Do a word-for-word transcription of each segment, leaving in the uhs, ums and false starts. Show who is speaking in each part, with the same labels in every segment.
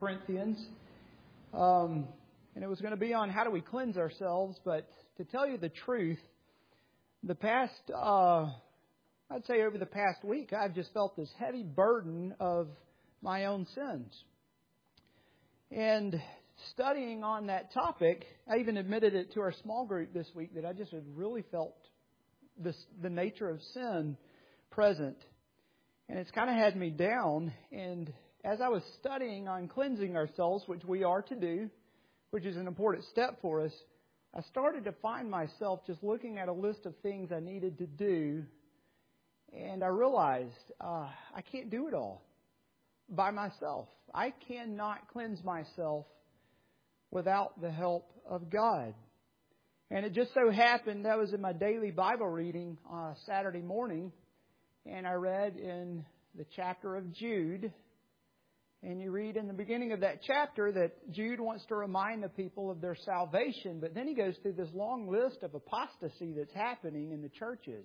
Speaker 1: Corinthians, um, and it was going to be on how do we cleanse ourselves. But to tell you the truth, the past, uh, I'd say over the past week, I've just felt this heavy burden of my own sins. And studying on that topic, I even admitted it to our small group this week that I just had really felt this, the nature of sin present. And it's kind of had me down. And as I was studying on cleansing ourselves, which we are to do, which is an important step for us, I started to find myself just looking at a list of things I needed to do. And I realized uh, I can't do it all by myself. I cannot cleanse myself without the help of God. And it just so happened that was in my daily Bible reading on Saturday morning. And I read in the chapter of Jude. And you read in the beginning of that chapter that Jude wants to remind the people of their salvation. But then he goes through this long list of apostasy that's happening in the churches.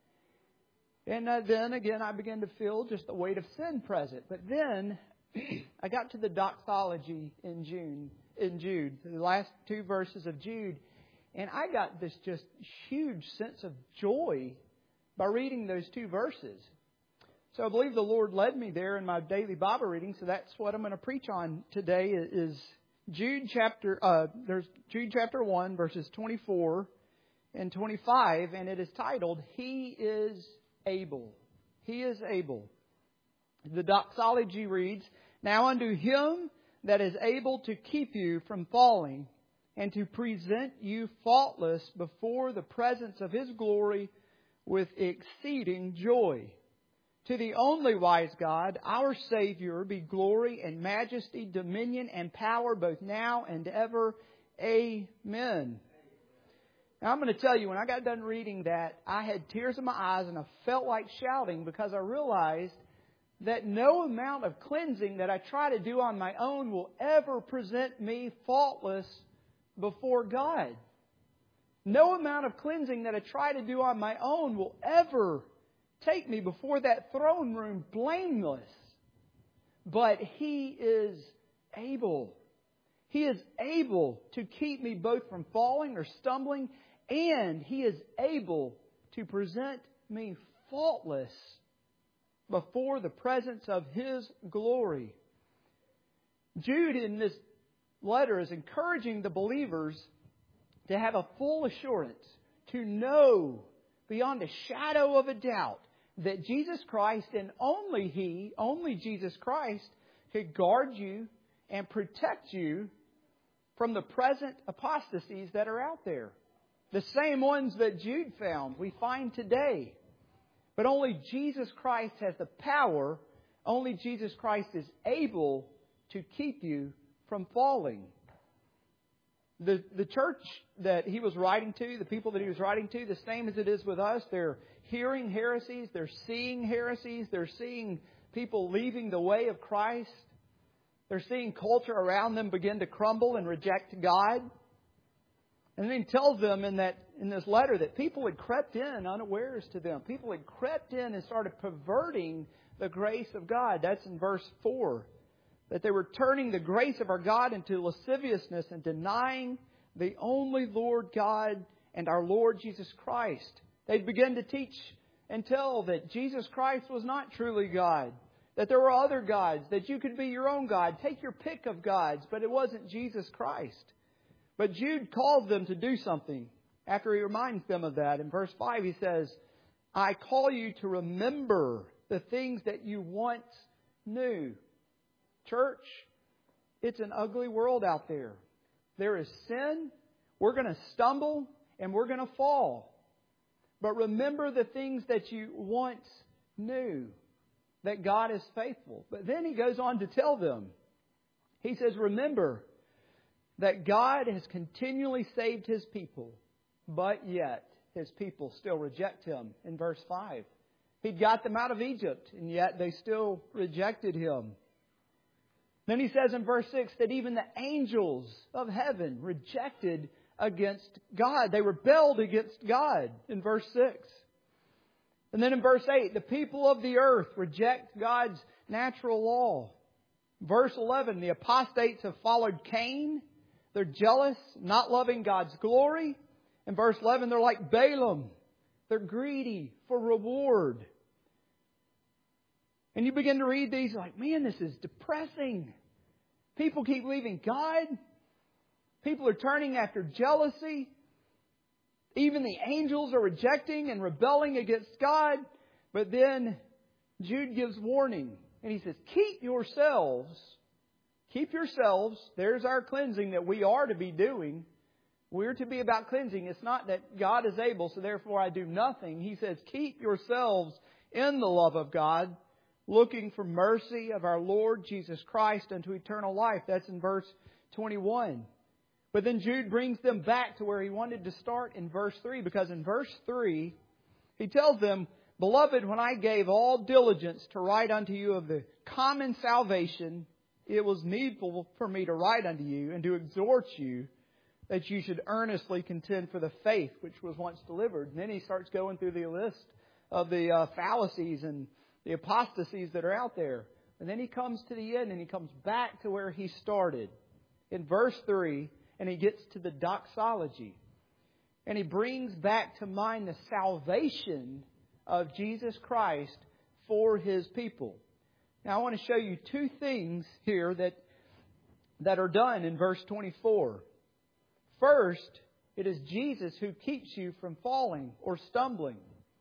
Speaker 1: And uh, then again, I began to feel just the weight of sin present. But then I got to the doxology in June, in Jude, the last two verses of Jude. And I got this just huge sense of joy by reading those two verses. So I believe the Lord led me there in my daily Bible reading. So that's what I'm going to preach on today is Jude chapter, uh, there's Jude chapter one, verses twenty-four and twenty-five. And it is titled, He is Able. He is able. The doxology reads, Now unto Him that is able to keep you from falling and to present you faultless before the presence of His glory with exceeding joy. To the only wise God, our Savior, be glory and majesty, dominion and power both now and ever. Amen. Now I'm going to tell you, when I got done reading that, I had tears in my eyes and I felt like shouting because I realized that no amount of cleansing that I try to do on my own will ever present me faultless before God. No amount of cleansing that I try to do on my own will ever take me before that throne room blameless. But He is able. He is able to keep me both from falling or stumbling, and He is able to present me faultless before the presence of His glory. Jude in this letter is encouraging the believers to have a full assurance, to know beyond a shadow of a doubt that Jesus Christ and only He, only Jesus Christ, could guard you and protect you from the present apostasies that are out there. The same ones that Jude found, we find today. But only Jesus Christ has the power, only Jesus Christ is able to keep you from falling. The, the church that he was writing to, the people that he was writing to, the same as it is with us, they're hearing heresies, they're seeing heresies, they're seeing people leaving the way of Christ. They're seeing culture around them begin to crumble and reject God. And then he tells them in that in this letter that people had crept in unawares to them. People had crept in and started perverting the grace of God. That's in verse four. That they were turning the grace of our God into lasciviousness and denying the only Lord God and our Lord Jesus Christ. They'd begin to teach and tell that Jesus Christ was not truly God. That there were other gods, that you could be your own God. Take your pick of gods, but it wasn't Jesus Christ. But Jude calls them to do something after he reminds them of that. In verse five he says, I call you to remember the things that you once knew. Church, it's an ugly world out there. There is sin. We're going to stumble and we're going to fall. But remember the things that you once knew, that God is faithful. But then he goes on to tell them, he says, remember that God has continually saved His people, but yet His people still reject Him. In verse five, He got them out of Egypt, and yet they still rejected Him. Then he says in verse six that even the angels of heaven rejected against God. They rebelled against God in verse six. And then in verse eight, the people of the earth reject God's natural law. Verse eleven, the apostates have followed Cain. They're jealous, not loving God's glory. In verse eleven, they're like Balaam. They're greedy for reward. And you begin to read these, like, man, this is depressing. People keep leaving God. People are turning after jealousy. Even the angels are rejecting and rebelling against God. But then Jude gives warning. And he says, keep yourselves. Keep yourselves. There's our cleansing that we are to be doing. We're to be about cleansing. It's not that God is able, so therefore I do nothing. He says, keep yourselves in the love of God, looking for mercy of our Lord Jesus Christ unto eternal life. That's in verse twenty-one. But then Jude brings them back to where he wanted to start in verse three, because in verse three, he tells them, Beloved, when I gave all diligence to write unto you of the common salvation, it was needful for me to write unto you and to exhort you that you should earnestly contend for the faith which was once delivered. And then he starts going through the list of the uh, fallacies and the apostasies that are out there. And then he comes to the end and he comes back to where he started in verse three, and he gets to the doxology. And he brings back to mind the salvation of Jesus Christ for His people. Now I want to show you two things here that, that are done in verse twenty-four. First, it is Jesus who keeps you from falling or stumbling.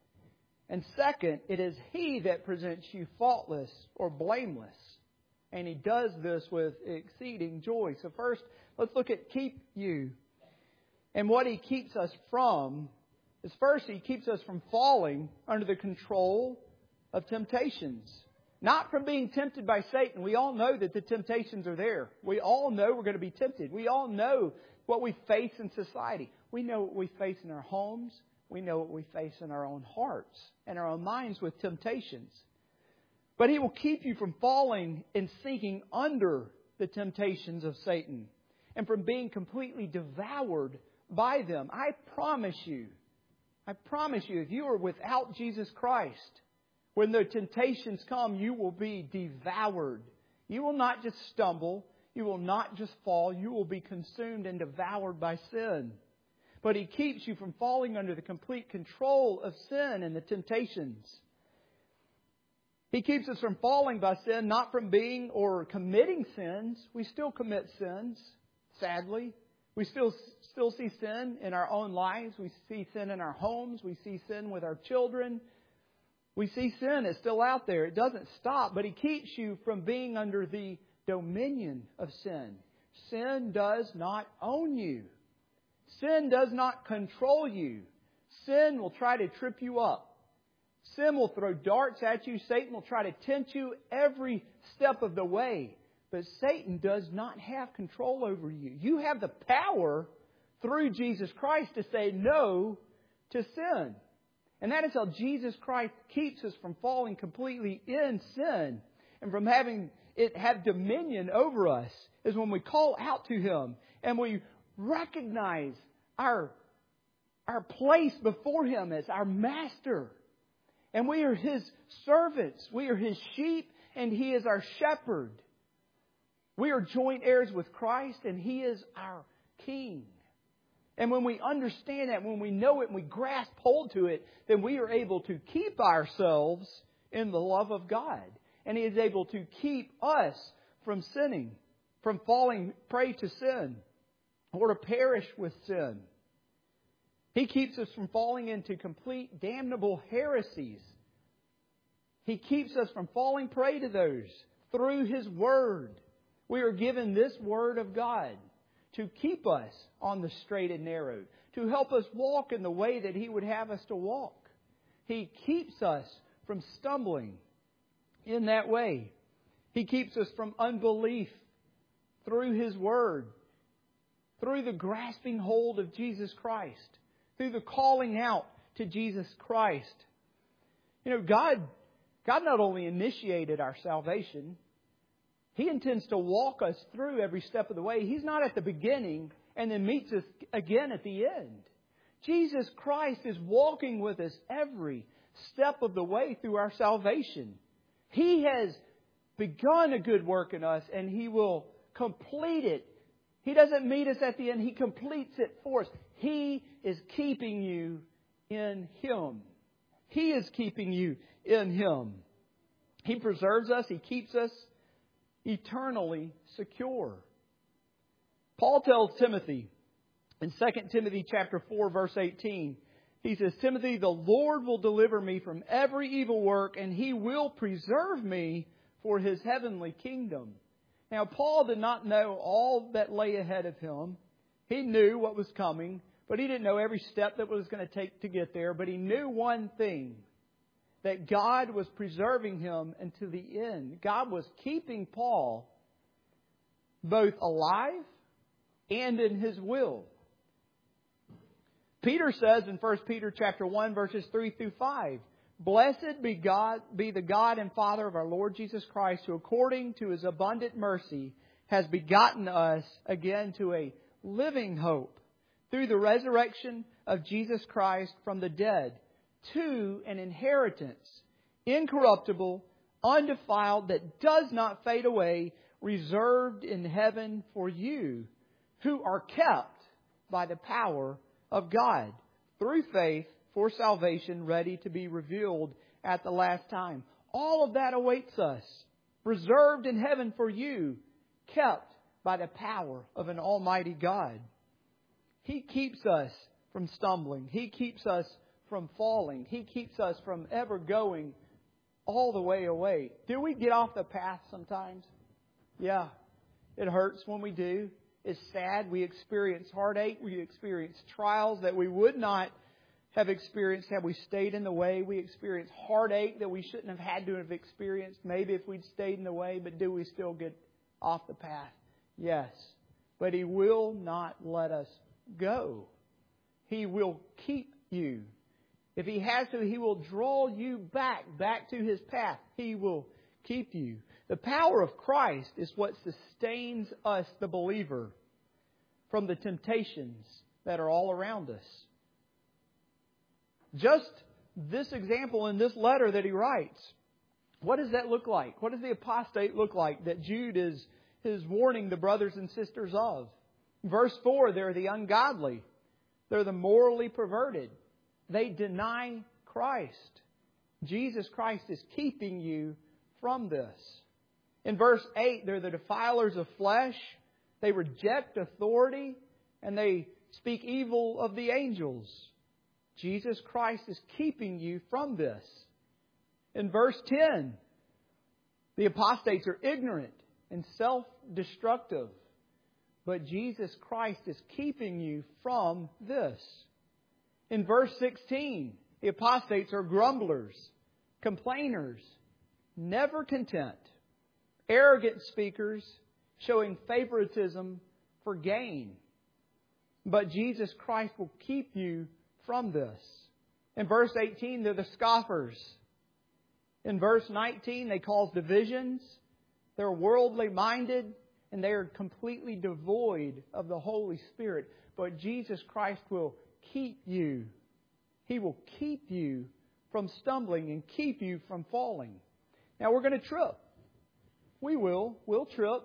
Speaker 1: And second, it is He that presents you faultless or blameless. And He does this with exceeding joy. So first, let's look at keep you. And what He keeps us from is first, He keeps us from falling under the control of temptations. Not from being tempted by Satan. We all know that the temptations are there. We all know we're going to be tempted. We all know what we face in society. We know what we face in our homes. We know what we face in our own hearts and our own minds with temptations. But He will keep you from falling and sinking under the temptations of Satan and from being completely devoured by them. I promise you, I promise you, if you are without Jesus Christ, when the temptations come, you will be devoured. You will not just stumble. You will not just fall. You will be consumed and devoured by sin. But He keeps you from falling under the complete control of sin and the temptations. He keeps us from falling by sin, not from being or committing sins. We still commit sins, sadly. We still still see sin in our own lives. We see sin in our homes. We see sin with our children. We see sin is still out there. It doesn't stop, but He keeps you from being under the dominion of sin. Sin does not own you. Sin does not control you. Sin will try to trip you up. Sin will throw darts at you. Satan will try to tempt you every step of the way. But Satan does not have control over you. You have the power through Jesus Christ to say no to sin. And that is how Jesus Christ keeps us from falling completely in sin and from having it have dominion over us, is when we call out to Him and we recognize our, our place before Him as our Master. And we are His servants. We are His sheep and He is our shepherd. We are joint heirs with Christ and He is our King. And when we understand that, when we know it and we grasp hold to it, then we are able to keep ourselves in the love of God. And He is able to keep us from sinning, from falling prey to sin, or to perish with sin. He keeps us from falling into complete damnable heresies. He keeps us from falling prey to those through His Word. We are given this Word of God to keep us on the straight and narrow, to help us walk in the way that He would have us to walk. He keeps us from stumbling in that way. He keeps us from unbelief through His Word, through the grasping hold of Jesus Christ, through the calling out to Jesus Christ. You know, God, God not only initiated our salvation, He intends to walk us through every step of the way. He's not at the beginning and then meets us again at the end. Jesus Christ is walking with us every step of the way through our salvation. He has begun a good work in us, and He will complete it. He doesn't meet us at the end. He completes it for us. He is keeping you in Him. He is keeping you in Him. He preserves us. He keeps us eternally secure. Paul tells Timothy in Second Timothy chapter four, verse eighteen, he says, Timothy, the Lord will deliver me from every evil work, and He will preserve me for His heavenly kingdom. Now, Paul did not know all that lay ahead of him. He knew what was coming, but he didn't know every step that was going to take to get there. But he knew one thing, that God was preserving him until the end. God was keeping Paul both alive and in His will. Peter says in First Peter chapter one, verses three through five, Blessed be God, be the God and Father of our Lord Jesus Christ, who according to His abundant mercy has begotten us again to a living hope through the resurrection of Jesus Christ from the dead, to an inheritance incorruptible, undefiled, that does not fade away, reserved in heaven for you, who are kept by the power of God through faith for salvation, ready to be revealed at the last time. All of that awaits us, reserved in heaven for you, kept by the power of an almighty God. He keeps us from stumbling. He keeps us from falling. He keeps us from ever going all the way away. Do we get off the path sometimes? Yeah. It hurts when we do. It's sad. We experience heartache. We experience trials that we would not have experienced had we stayed in the way. We experience heartache that we shouldn't have had to have experienced maybe if we'd stayed in the way. But do we still get off the path? Yes. But He will not let us go. He will keep you. If He has to, He will draw you back, back to His path. He will keep you. The power of Christ is what sustains us, the believer, from the temptations that are all around us. Just this example in this letter that he writes, what does that look like? What does the apostate look like that Jude is, is warning the brothers and sisters of? Verse four, they're the ungodly. They're the morally perverted. They deny Christ. Jesus Christ is keeping you from this. In verse eight, they're the defilers of flesh. They reject authority and they speak evil of the angels. Jesus Christ is keeping you from this. In verse ten, the apostates are ignorant and self-destructive. But Jesus Christ is keeping you from this. In verse sixteen, the apostates are grumblers, complainers, never content, arrogant speakers, showing favoritism for gain. But Jesus Christ will keep you from this. In verse eighteen, they're the scoffers. In verse nineteen, they cause divisions. They're worldly minded and they are completely devoid of the Holy Spirit. But Jesus Christ will keep you. He will keep you from stumbling and keep you from falling. Now we're going to trip. We will. We'll trip.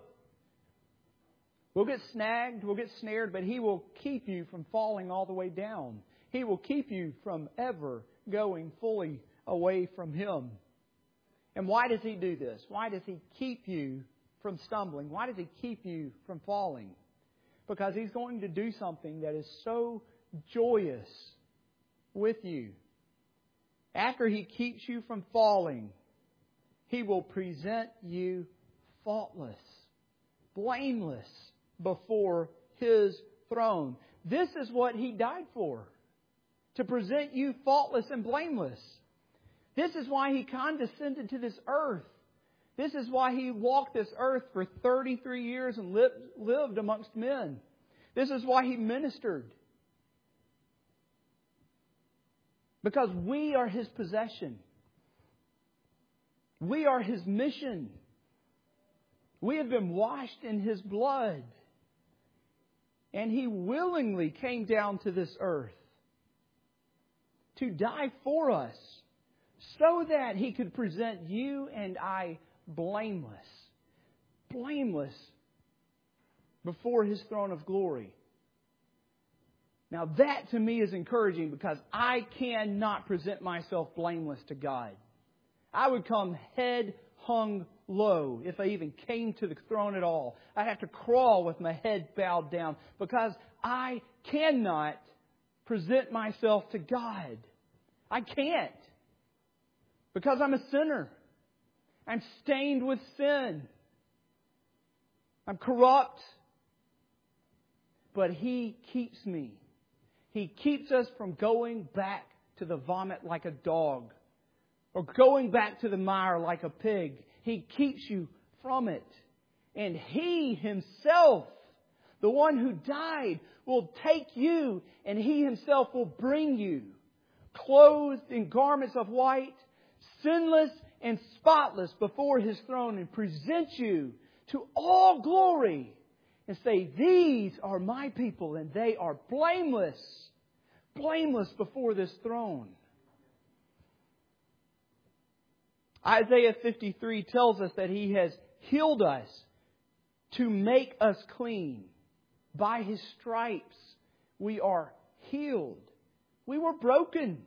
Speaker 1: We'll get snagged. We'll get snared. But He will keep you from falling all the way down. He will keep you from ever going fully away from Him. And why does He do this? Why does He keep you from stumbling? Why does He keep you from falling? Because He's going to do something that is so joyous with you. After He keeps you from falling, He will present you faultless, blameless before His throne. This is what He died for. To present you faultless and blameless. This is why He condescended to this earth. This is why He walked this earth for thirty-three years and lived, lived amongst men. This is why He ministered. Because we are His possession. We are His mission. We have been washed in His blood. And He willingly came down to this earth to die for us so that He could present you and I blameless. Blameless before His throne of glory. Now that to me is encouraging because I cannot present myself blameless to God. I would come head hung low if I even came to the throne at all. I'd have to crawl with my head bowed down because I cannot present myself to God. I can't. Because I'm a sinner. I'm stained with sin. I'm corrupt. But He keeps me. He keeps us from going back to the vomit like a dog. Or going back to the mire like a pig. He keeps you from it. And He Himself, the one who died, will take you and He Himself will bring you, clothed in garments of white, sinless and spotless before His throne, and present you to all glory and say, these are my people and they are blameless, blameless before this throne. Isaiah fifty-three tells us that He has healed us to make us clean. By His stripes we are healed. We were broken.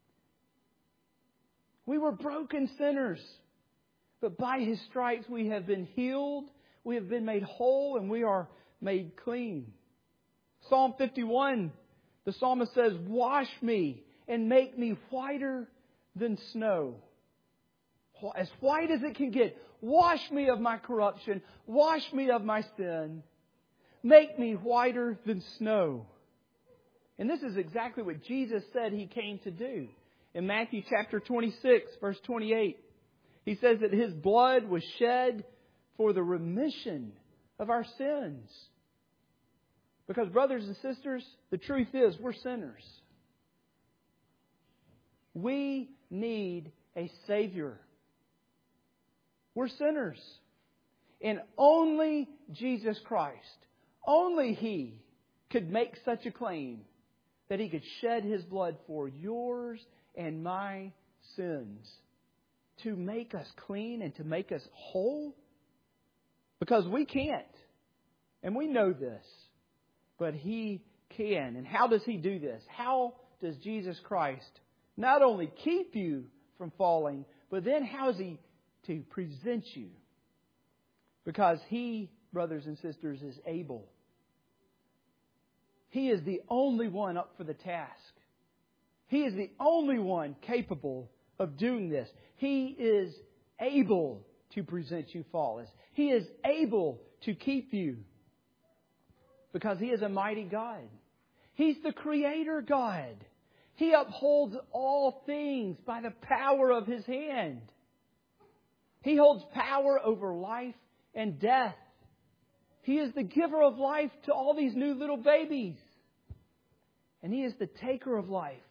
Speaker 1: We were broken sinners. But by His stripes we have been healed. We have been made whole and we are made clean. Psalm fifty-one, the psalmist says, wash me and make me whiter than snow. As white as it can get. Wash me of my corruption. Wash me of my sin. Make me whiter than snow. And this is exactly what Jesus said He came to do. In Matthew chapter twenty-six, verse twenty-eight, He says that His blood was shed for the remission of our sins. Because brothers and sisters, the truth is we're sinners. We need a Savior. We're sinners. And only Jesus Christ, only He could make such a claim that He could shed His blood for yours and my sins to make us clean and to make us whole. Because we can't. And we know this. But He can. And how does He do this? How does Jesus Christ not only keep you from falling, but then how is He to present you? Because He, brothers and sisters, is able. He is the only one up for the task. He is the only one capable of doing this. He is able to present you faultless. He is able to keep you. Because He is a mighty God. He's the Creator God. He upholds all things by the power of His hand. He holds power over life and death. He is the giver of life to all these new little babies. And He is the taker of life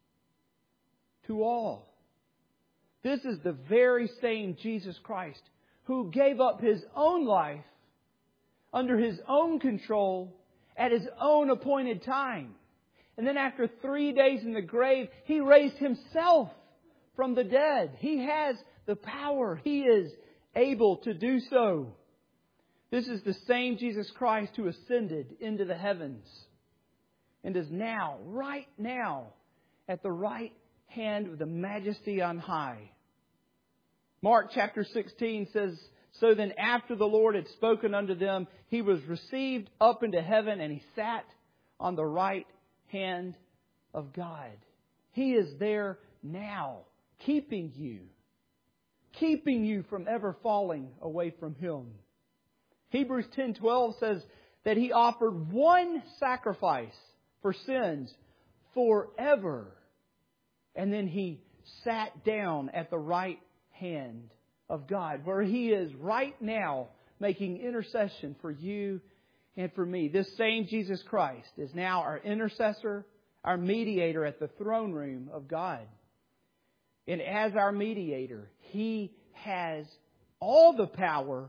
Speaker 1: to all. This is the very same Jesus Christ who gave up His own life under His own control at His own appointed time. And then after three days in the grave, He raised Himself from the dead. He has the power. He is able to do so. This is the same Jesus Christ who ascended into the heavens and is now, right now, at the right hand of the Majesty on high. Mark chapter sixteen says, so then after the Lord had spoken unto them, He was received up into heaven and He sat on the right hand of God. He is there now, keeping you. Keeping you from ever falling away from Him. Hebrews ten twelve says that He offered one sacrifice for sins forever. And then He sat down at the right hand of God, where He is right now making intercession for you and for me. This same Jesus Christ is now our intercessor, our mediator at the throne room of God. And as our mediator, He has all the power,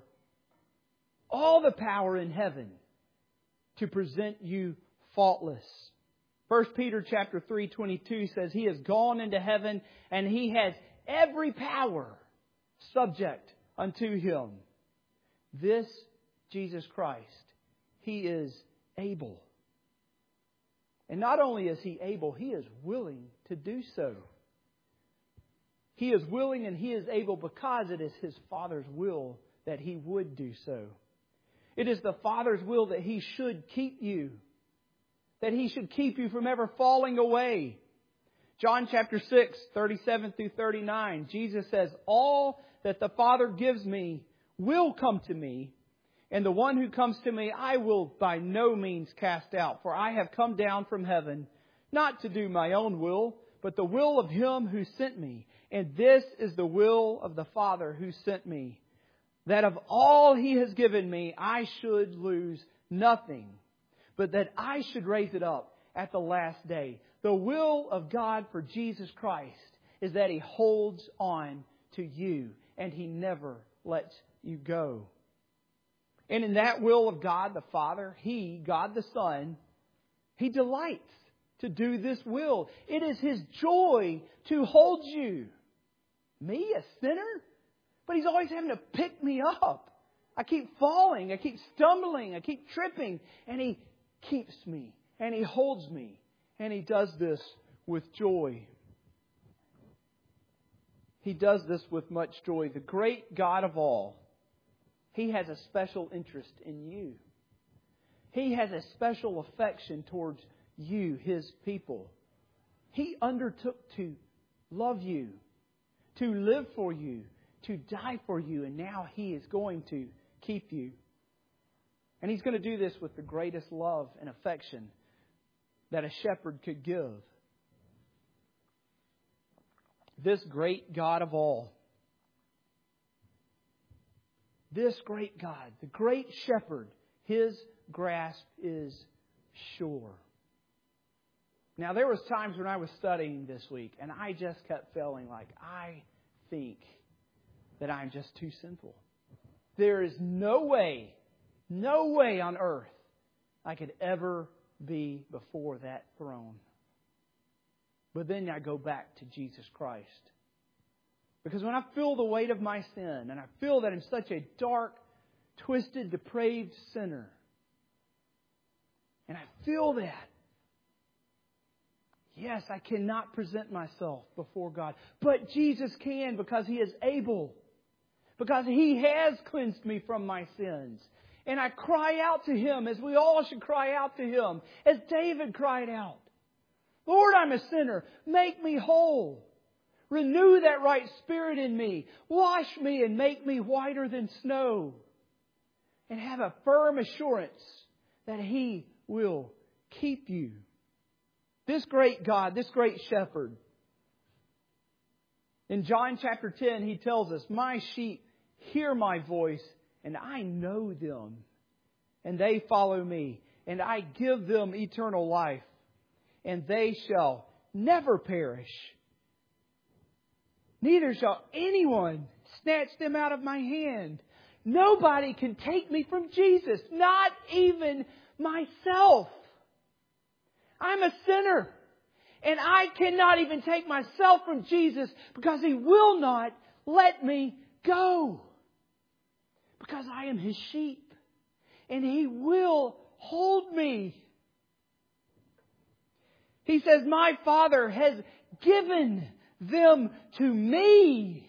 Speaker 1: all the power in heaven to present you faultless. First Peter chapter three twenty-two says He has gone into heaven and He has every power subject unto Him. This Jesus Christ, He is able. And not only is He able, He is willing to do so. He is willing and He is able because it is His Father's will that He would do so. It is the Father's will that He should keep you. That He should keep you from ever falling away. John chapter six, thirty-seven through thirty-nine, Jesus says, all that the Father gives me will come to me, and the one who comes to me I will by no means cast out. For I have come down from heaven, not to do my own will, but the will of Him who sent me. And this is the will of the Father who sent me, that of all He has given me, I should lose nothing, but that I should raise it up at the last day. The will of God for Jesus Christ is that He holds on to you and He never lets you go. And in that will of God the Father, He, God the Son, He delights to do this will. It is His joy to hold you. Me, a sinner? But He's always having to pick me up. I keep falling. I keep stumbling. I keep tripping. And He keeps me. And He holds me. And He does this with joy. He does this with much joy. The great God of all, He has a special interest in you. He has a special affection towards you, His people. He undertook to love you, to live for you, to die for you, and now He is going to keep you. And He's going to do this with the greatest love and affection that a shepherd could give. This great God of all, this great God, the great shepherd, His grasp is sure. Now, there was times when I was studying this week, and I just kept feeling like, I think that I'm just too sinful. There is no way, no way on earth I could ever be before that throne. But then I go back to Jesus Christ. Because when I feel the weight of my sin, and I feel that I'm such a dark, twisted, depraved sinner, and I feel that, yes, I cannot present myself before God. But Jesus can, because He is able. Because He has cleansed me from my sins. And I cry out to Him, as we all should cry out to Him, as David cried out. Lord, I'm a sinner. Make me whole. Renew that right spirit in me. Wash me and make me whiter than snow. And have a firm assurance that He will keep you. This great God, this great shepherd. In John chapter ten, He tells us, my sheep hear my voice, and I know them, and they follow me, and I give them eternal life, and they shall never perish. Neither shall anyone snatch them out of my hand. Nobody can take me from Jesus, not even myself. I'm a sinner. And I cannot even take myself from Jesus because He will not let me go. Because I am His sheep. And He will hold me. He says, my Father has given them to me.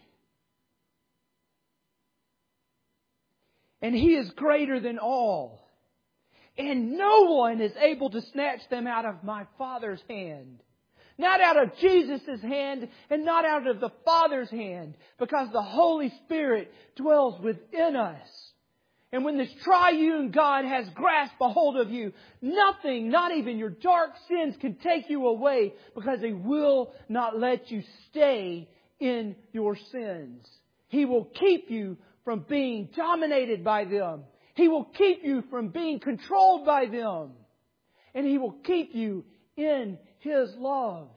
Speaker 1: And He is greater than all. And no one is able to snatch them out of my Father's hand. Not out of Jesus' hand and not out of the Father's hand. Because the Holy Spirit dwells within us. And when this triune God has grasped a hold of you, nothing, not even your dark sins, can take you away. Because He will not let you stay in your sins. He will keep you from being dominated by them. He will keep you from being controlled by them. And He will keep you in His love.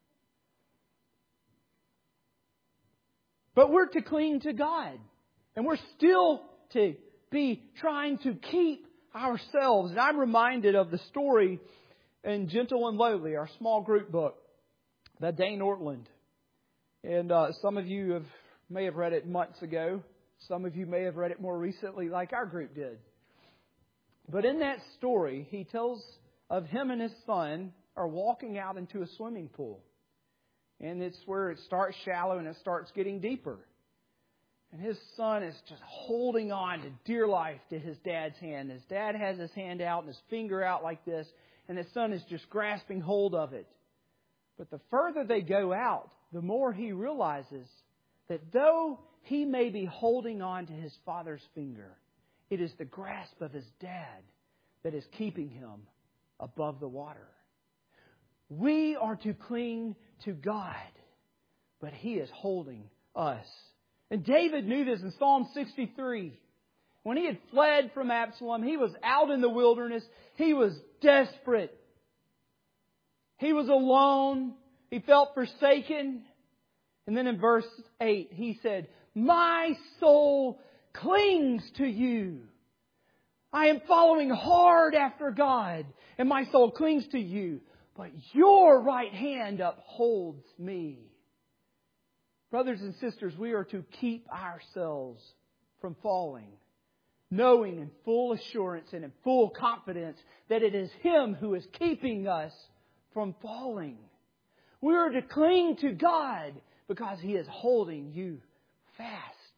Speaker 1: But we're to cling to God. And we're still to be trying to keep ourselves. And I'm reminded of the story in Gentle and Lowly, our small group book, by Dane Ortland. And uh, some of you have may have read it months ago. Some of you may have read it more recently like our group did. But in that story, he tells of him and his son are walking out into a swimming pool. And it's where it starts shallow and it starts getting deeper. And his son is just holding on to dear life to his dad's hand. His dad has his hand out and his finger out like this. And his son is just grasping hold of it. But the further they go out, the more he realizes that though he may be holding on to his father's finger, it is the grasp of his dad that is keeping him above the water. We are to cling to God, but He is holding us. And David knew this in Psalm sixty-three. When he had fled from Absalom, he was out in the wilderness. He was desperate. He was alone. He felt forsaken. And then in verse eight, he said, "My soul clings to you. I am following hard after God, and my soul clings to you. But your right hand upholds me." Brothers and sisters, we are to keep ourselves from falling, knowing in full assurance and in full confidence that it is Him who is keeping us from falling. We are to cling to God because He is holding you fast.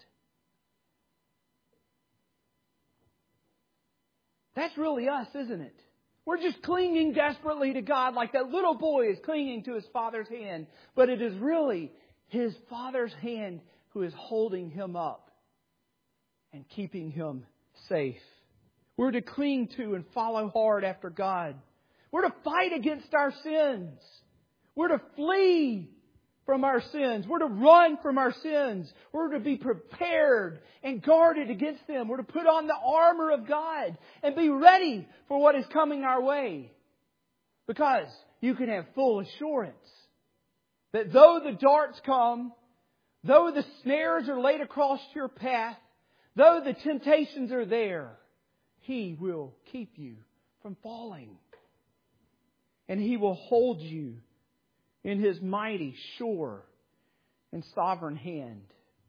Speaker 1: That's really us, isn't it? We're just clinging desperately to God like that little boy is clinging to his father's hand. But it is really his father's hand who is holding him up and keeping him safe. We're to cling to and follow hard after God. We're to fight against our sins. We're to flee from our sins. We're to run from our sins. We're to be prepared and guarded against them. We're to put on the armor of God and be ready for what is coming our way. Because you can have full assurance that though the darts come, though the snares are laid across your path, though the temptations are there, He will keep you from falling. And He will hold you in His mighty, sure, and sovereign hand.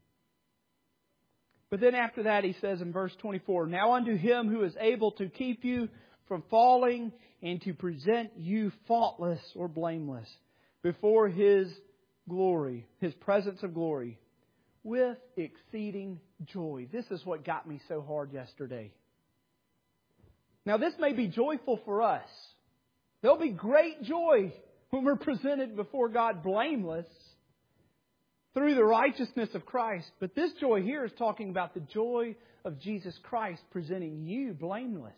Speaker 1: But then after that he says in verse twenty-four, "Now unto Him who is able to keep you from falling and to present you faultless or blameless before His glory, His presence of glory, with exceeding joy." This is what got me so hard yesterday. Now this may be joyful for us. There'll be great joy when we're presented before God blameless through the righteousness of Christ. But this joy here is talking about the joy of Jesus Christ presenting you blameless.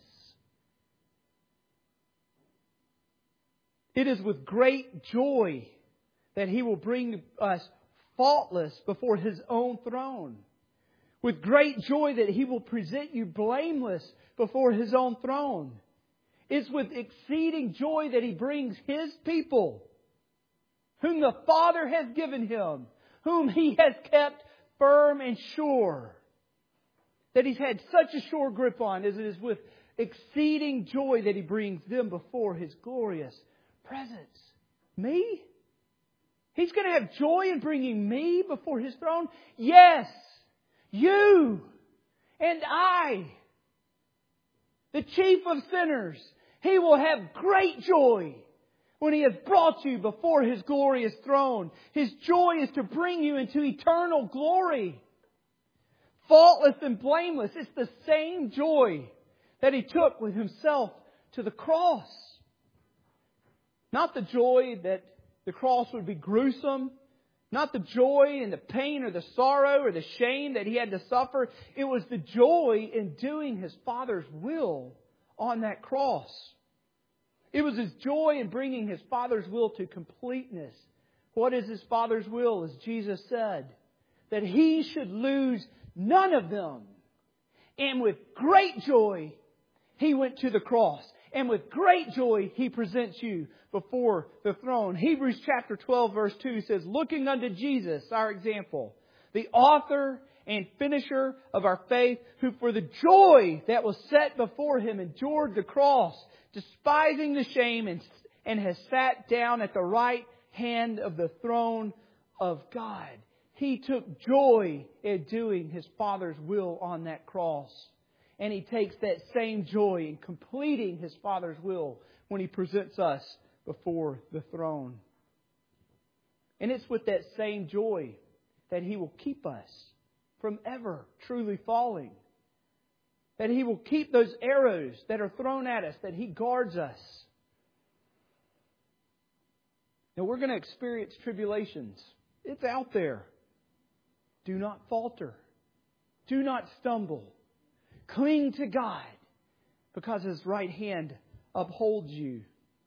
Speaker 1: It is with great joy that He will bring us faultless before His own throne. With great joy that He will present you blameless before His own throne. It's with exceeding joy that He brings His people, whom the Father has given Him, whom He has kept firm and sure, that He's had such a sure grip on, as it is with exceeding joy that He brings them before His glorious presence. Me? He's going to have joy in bringing me before His throne? Yes! You and I, the chief of sinners, He will have great joy when He has brought you before His glorious throne. His joy is to bring you into eternal glory. Faultless and blameless. It's the same joy that He took with Himself to the cross. Not the joy that the cross would be gruesome. Not the joy and the pain or the sorrow or the shame that He had to suffer. It was the joy in doing His Father's will on that cross. It was His joy in bringing His Father's will to completeness. What is His Father's will? As Jesus said, that He should lose none of them. And with great joy, He went to the cross. And with great joy, He presents you before the throne. Hebrews chapter twelve verse two says, "Looking unto Jesus, our example, the author and finisher of our faith, who for the joy that was set before Him endured the cross, despising the shame, and, and has sat down at the right hand of the throne of God." He took joy in doing His Father's will on that cross. And He takes that same joy in completing His Father's will when He presents us before the throne. And it's with that same joy that He will keep us from ever truly falling. That He will keep those arrows that are thrown at us, that He guards us. Now we're going to experience tribulations. It's out there. Do not falter. Do not stumble. Cling to God because His right hand upholds you.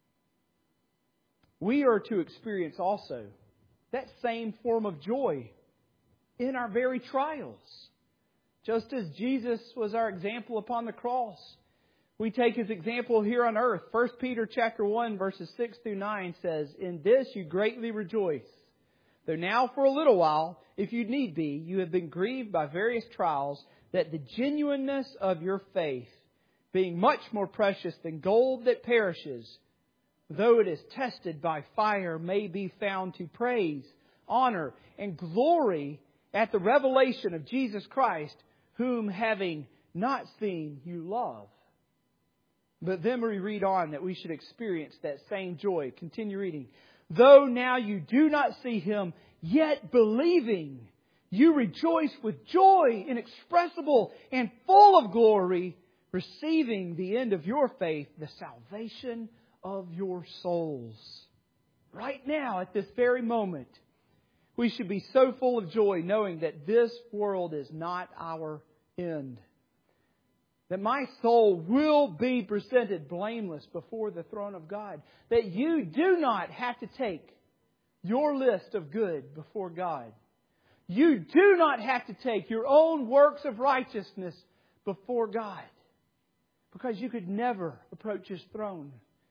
Speaker 1: We are to experience also that same form of joy in our very trials. Just as Jesus was our example upon the cross, we take His example here on earth. First Peter chapter one verses six through nine says, "In this you greatly rejoice, though now for a little while, if you need be, you have been grieved by various trials, that the genuineness of your faith, being much more precious than gold that perishes, though it is tested by fire, may be found to praise, honor, and glory at the revelation of Jesus Christ, whom having not seen you love." But then we read on that we should experience that same joy. Continue reading. "Though now you do not see Him, yet believing, you rejoice with joy inexpressible and full of glory, receiving the end of your faith, the salvation of your souls." Right now, at this very moment, we should be so full of joy knowing that this world is not our end. That my soul will be presented blameless before the throne of God. That you do not have to take your list of good before God. You do not have to take your own works of righteousness before God. Because you could never approach His throne.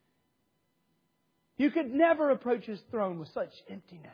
Speaker 1: You could never approach His throne with such emptiness.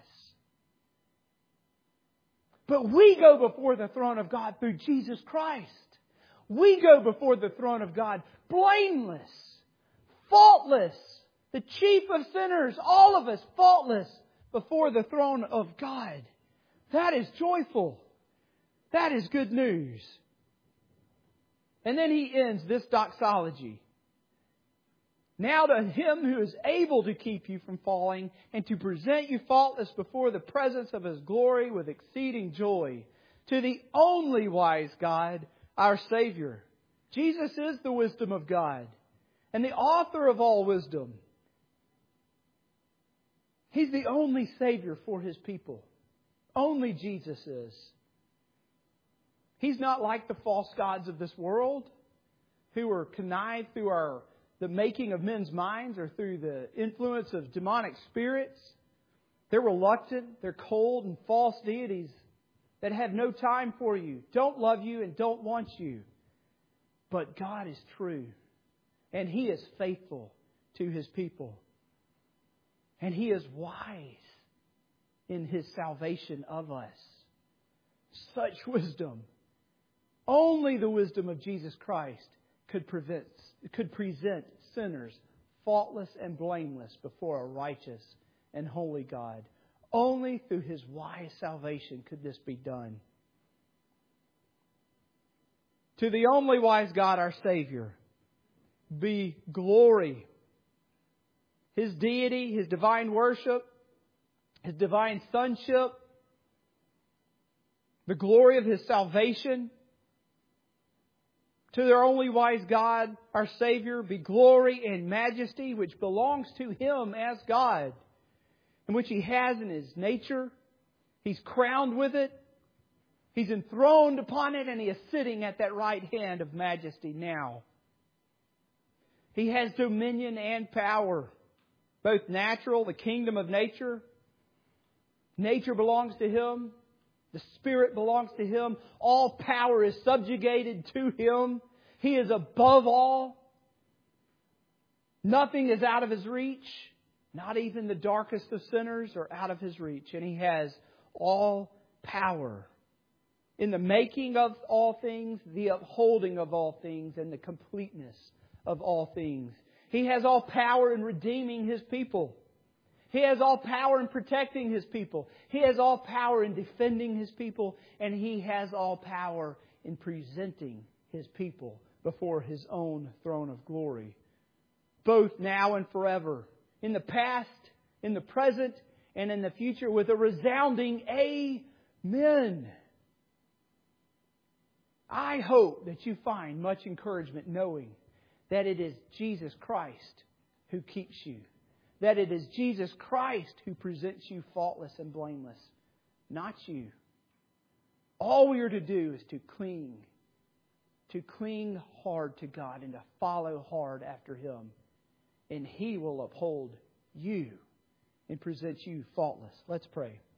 Speaker 1: But we go before the throne of God through Jesus Christ. We go before the throne of God blameless, faultless, the chief of sinners, all of us faultless before the throne of God. That is joyful. That is good news. And then he ends this doxology. "Now to Him who is able to keep you from falling and to present you faultless before the presence of His glory with exceeding joy, to the only wise God, our Savior." Jesus is the wisdom of God and the author of all wisdom. He's the only Savior for His people. Only Jesus is. He's not like the false gods of this world who are connived through our the making of men's minds or through the influence of demonic spirits. They're reluctant, they're cold and false deities that have no time for you, don't love you, and don't want you. But God is true, and He is faithful to His people. And He is wise in His salvation of us. Such wisdom. Only the wisdom of Jesus Christ could prevent, could present sinners faultless and blameless before a righteous and holy God. Only through His wise salvation could this be done. To the only wise God, our Savior, be glory. His deity, His divine worship, His divine sonship, the glory of His salvation. To their only wise God, our Savior, be glory and majesty which belongs to Him as God, and which He has in His nature. He's crowned with it. He's enthroned upon it, and He is sitting at that right hand of majesty now. He has dominion and power, both natural, the kingdom of nature. Nature belongs to Him. The Spirit belongs to Him. All power is subjugated to Him. He is above all. Nothing is out of His reach. Not even the darkest of sinners are out of His reach. And He has all power in the making of all things, the upholding of all things, and the completeness of all things. He has all power in redeeming His people. He has all power in protecting His people. He has all power in defending His people. And He has all power in presenting His people before His own throne of glory. Both now and forever. In the past, in the present, and in the future with a resounding Amen. I hope that you find much encouragement knowing that it is Jesus Christ who keeps you. That it is Jesus Christ who presents you faultless and blameless, not you. All we are to do is to cling, to cling hard to God and to follow hard after Him. And He will uphold you and present you faultless. Let's pray.